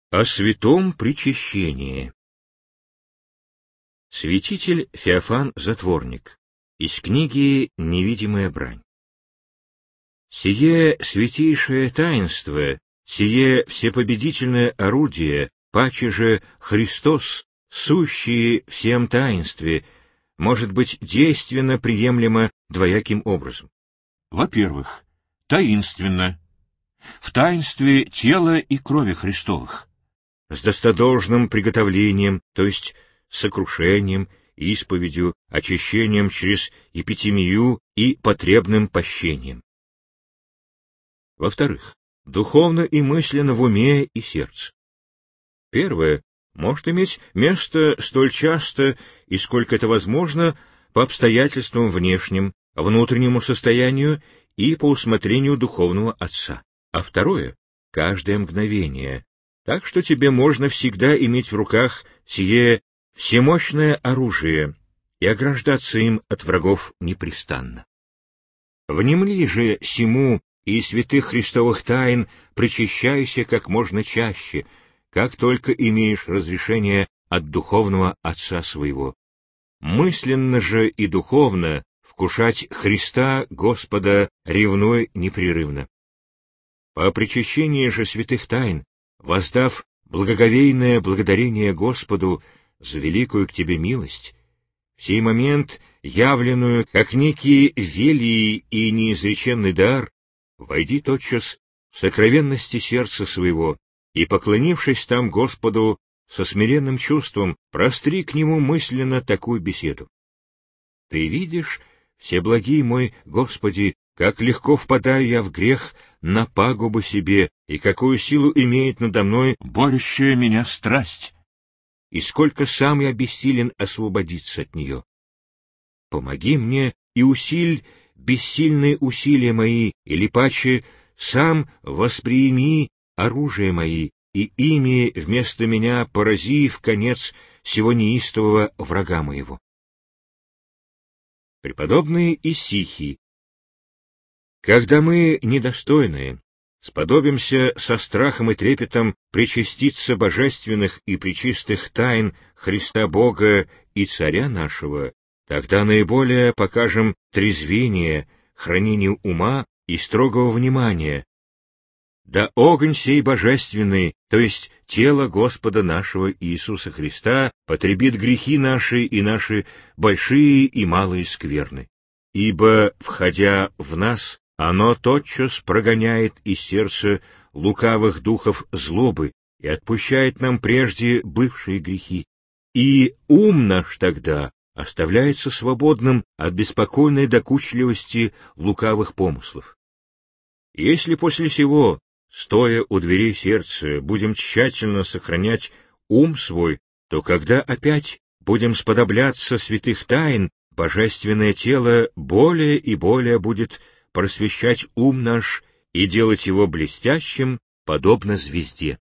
О святом причащении. Святитель Феофан Затворник. Из книги «Невидимая брань». Сие святейшее таинство, сие всепобедительное орудие, паче же Христос, сущий всем таинстве, может быть действенно приемлемо двояким образом. Во-первых, таинственно, в таинстве тела и крови Христовых, с достодолжным приготовлением, то есть сокрушением, исповедью, очищением через эпитемию и потребным пощением. Во-вторых, духовно и мысленно в уме и сердце. Первое может иметь место столь часто и сколько это возможно по обстоятельствам внешним, внутреннему состоянию и по усмотрению духовного отца, а второе — каждое мгновение, так что тебе можно всегда иметь в руках сие всемощное оружие и ограждаться им от врагов непрестанно. Внемли же сему и святых христовых тайн причащайся как можно чаще, как только имеешь разрешение от духовного Отца своего. Мысленно же и духовно вкушать Христа Господа ревной непрерывно. По причащении же святых тайн, воздав благоговейное благодарение Господу за великую к тебе милость, в сей момент, явленную как некий велий и неизреченный дар, войди тотчас в сокровенности сердца своего и, поклонившись там Господу со смиренным чувством, простри к Нему мысленно такую беседу. Ты видишь, всеблагий мой Господи, как легко впадаю я в грех на пагубу себе, и какую силу имеет надо мной борющая меня страсть, и сколько сам я бессилен освободиться от нее. Помоги мне и усиль бессильные усилия мои, или паче сам восприими оружие мои, и ими вместо меня порази в конец сего неистового врага моего. Преподобный Исихий. Когда мы, недостойные, сподобимся со страхом и трепетом причаститься божественных и пречистых тайн Христа Бога и Царя нашего, тогда наиболее покажем трезвение, хранение ума и строгого внимания. Да огонь сей божественный, то есть тело Господа нашего Иисуса Христа, потребит грехи наши и наши большие и малые скверны. Ибо, входя в нас, оно тотчас прогоняет из сердца лукавых духов злобы и отпущает нам прежде бывшие грехи. И ум наш тогда оставляется свободным от беспокойной докучливости лукавых помыслов. Если после сего, стоя у дверей сердца, будем тщательно сохранять ум свой, то когда опять будем сподобляться святых тайн, божественное тело более и более будет просвещать ум наш и делать его блестящим, подобно звезде.